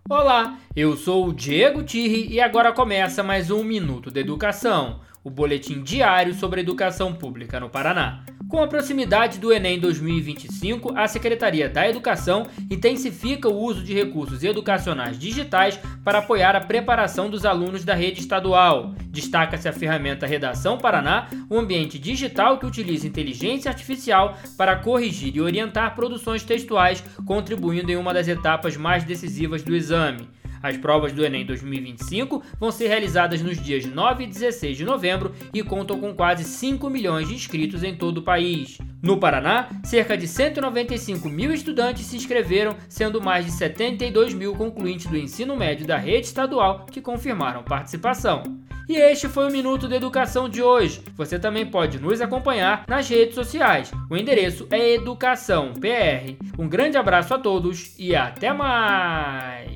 Olá, eu sou o Diego Tirri e agora começa mais um Minuto da Educação, o boletim diário sobre a educação pública no Paraná. Com a proximidade do Enem 2025, a Secretaria da Educação intensifica o uso de recursos educacionais digitais para apoiar a preparação dos alunos da rede estadual. Destaca-se a ferramenta Redação Paraná, um ambiente digital que utiliza inteligência artificial para corrigir e orientar produções textuais, contribuindo em uma das etapas mais decisivas do exame. As provas do Enem 2025 vão ser realizadas nos dias 9 e 16 de novembro e contam com quase 5 milhões de inscritos em todo o país. No Paraná, cerca de 195 mil estudantes se inscreveram, sendo mais de 72 mil concluintes do ensino médio da rede estadual que confirmaram participação. E este foi o Minuto da Educação de hoje. Você também pode nos acompanhar nas redes sociais. O endereço é Educação PR. Um grande abraço a todos e até mais!